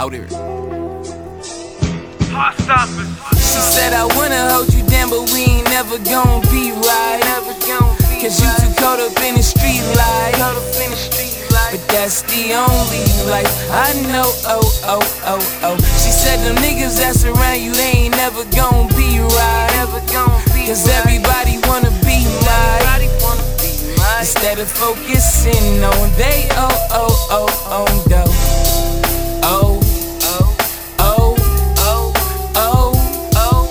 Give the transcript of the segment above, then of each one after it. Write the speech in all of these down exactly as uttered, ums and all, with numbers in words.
Out here. She said I wanna hold you down, but we ain't never gon' be right. Cause you too caught up in the street life. But that's the only life I know, oh, oh, oh, oh. She said them niggas that's around you, they ain't never gon' be right. Cause everybody wanna be mine. Instead of focusing on they, oh, oh, oh, on dough. Oh, oh, oh, oh, oh, oh,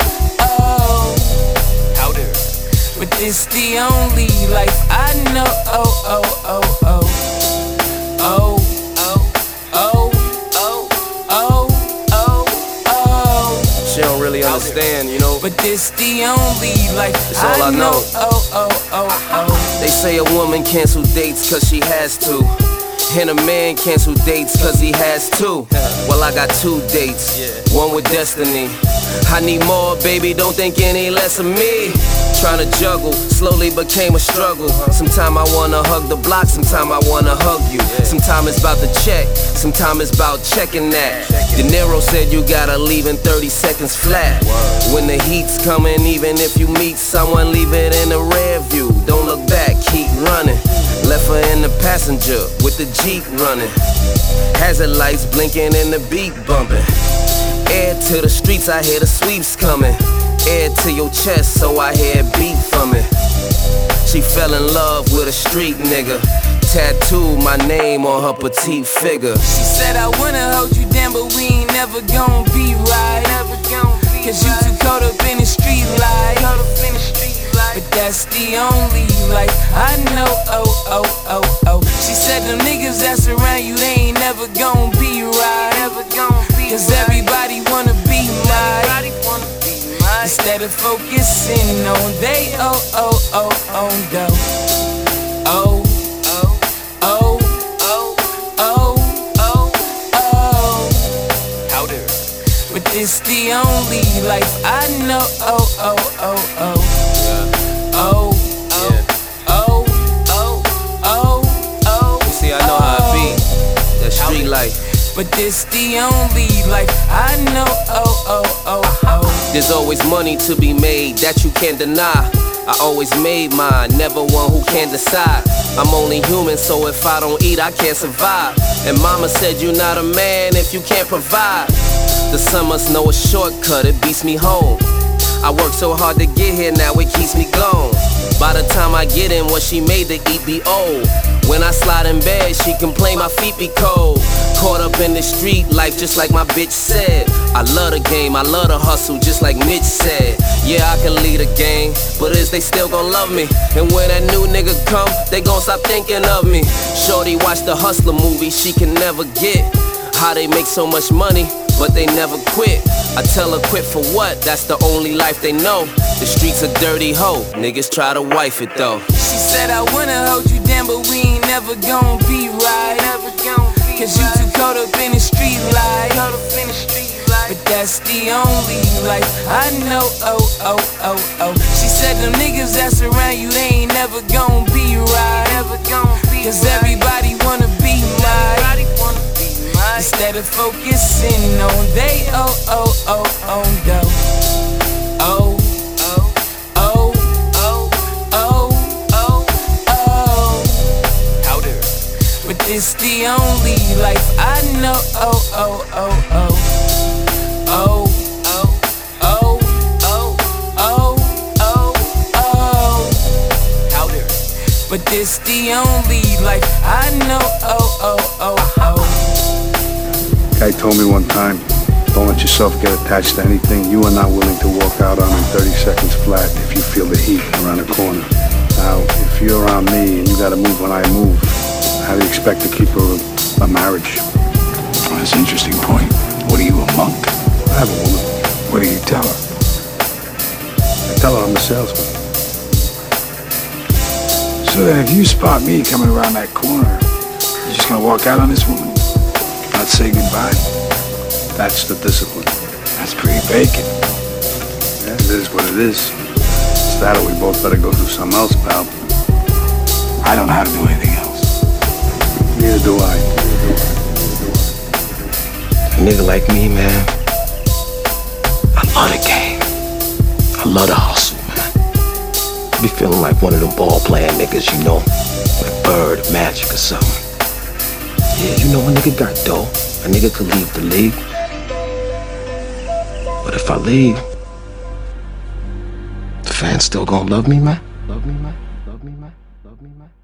oh. Out there. But this the only life I know, oh, oh, oh, oh. Oh, oh, oh, oh, oh, oh, oh. She don't really understand, you know. But this the only life it's all I, I know. know. Oh, oh, oh, oh. They say a woman cancel dates cause she has to, and a man cancel dates cause he has to. Well, I got two dates, one with destiny. I need more, baby, don't think any less of me. Trying to juggle, slowly became a struggle. Sometime I wanna hug the block, sometime I wanna hug you. Sometime it's about the check, sometime it's about checking that. De Niro said you gotta leave in thirty seconds flat. When the heat's coming, even if you meet someone, leave it in the rear view. Don't look back, keep running. Left her in the passenger with the Jeep running. Hazard lights blinking and the beat bumping. Air to the streets, I hear the sweeps coming. Air to your chest, so I hear a beat from it. She fell in love with a street nigga. Tattooed my name on her petite figure. She said I wanna hold you down, but we ain't never gon' be right. Cause you too caught up in the street life. But that's the only life I know, oh, oh, oh, oh. She said them niggas that's around you, they ain't never gon' be right. Cause everybody wanna be mine. Instead of focusing on they, oh, oh, oh, on dough. Oh, oh, oh, oh, oh, oh, oh. Out there. But this the only life I know, oh, oh, oh, oh. Oh, oh, oh, oh, oh, oh. You see, I know how it be, that street life. But this the only life I know, oh, oh, oh, oh. There's always money to be made that you can't deny. I always made mine, never one who can't decide. I'm only human, so if I don't eat, I can't survive. And mama said you're not a man if you can't provide. The summers know a shortcut, it beats me home. I work so hard to get here, now it keeps me gone. By the time I get in, what she made to eat be old. When I slide in bed, she complain my feet be cold. Caught up in the street life, just like my bitch said. I love the game, I love the hustle, just like Mitch said. Yeah, I can lead a game, but is they still gon' love me? And when that new nigga come, they gon' stop thinking of me. Shorty watch the Hustler movie, she can never get how they make so much money, but they never quit. I tell her quit for what, that's the only life they know. The streets a dirty hoe, niggas try to wife it though. She said I wanna hold you down, but we ain't never gon' be right. Cause you too caught up in the street life. But that's the only life I know, oh, oh, oh, oh. She said them niggas that's around you, they ain't never gon' be right. Cause everybody wanna be mine. Instead of focusing on they, oh, oh, oh, on dough. Oh, oh, oh, oh, oh, oh, oh. Out there. But this the only life I know, oh, oh, oh, oh. Oh, oh, oh, oh, oh, oh, oh. Out there. But this the only life I know, oh, oh, oh, oh. Guy told me one time, don't let yourself get attached to anything you are not willing to walk out on in thirty seconds flat if you feel the heat around the corner. Now, if you're around me and you gotta move when I move, how do you expect to keep a, a marriage? Well, that's an interesting point. What are you, a monk? I have a woman. What do you tell her? I tell her I'm a salesman. So then if you spot me coming around that corner, you're just gonna walk out on this woman? Not say goodbye? That's the discipline. That's pretty bacon. Yeah, it is what it is. It's that or we both better go do something else, pal. I don't know how to do anything else. Neither do I. nigga like me, man, I love the game. I love the hustle, man. I be feeling like one of them ball playing niggas, you know, like Bird, Magic or something. Yeah, you know a nigga got dough. A nigga could leave the league. But if I leave, the fans still gonna love me, man? Love me, man? Love me, man? Love me, man?